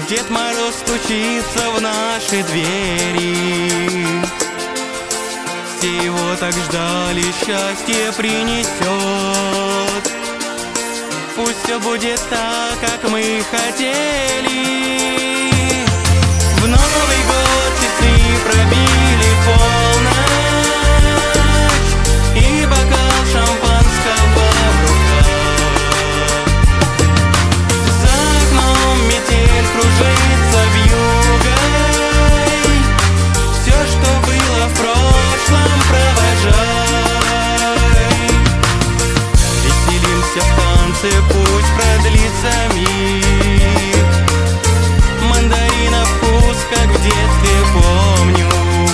Дед Мороз стучится в наши двери. Все его так ждали, счастье принесет. Пусть все будет так, как мы хотели. В Новый год часы пробили полночь, и бокал шампанского в руках. За окном метель кружится вьюгой. Все, что было в прошлом, провожай. Веселимся в танце, пусть продлится миг. Мандарина вкус, как в детстве помню.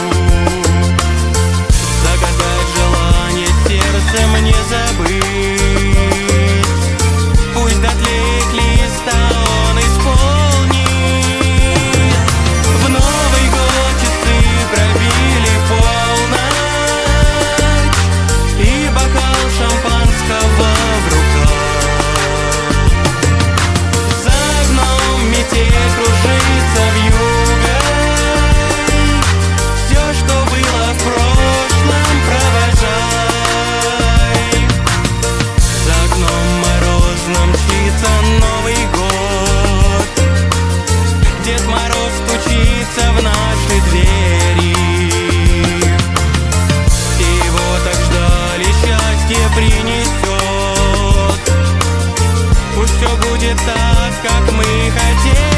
Загадать желание сердцем не забыть. Пусть дотлеет листа, он исполнит. В Новый год часы пробили полночь, и бокал шампанского в руках. За окном метель кружится вьюгой. Все, что было в прошлом, провожай. За окном морозно мчится Новый год. Дед Мороз стучится в наши двери. Все его так ждали, счастье принесет. Пусть все будет так, как мы хотели.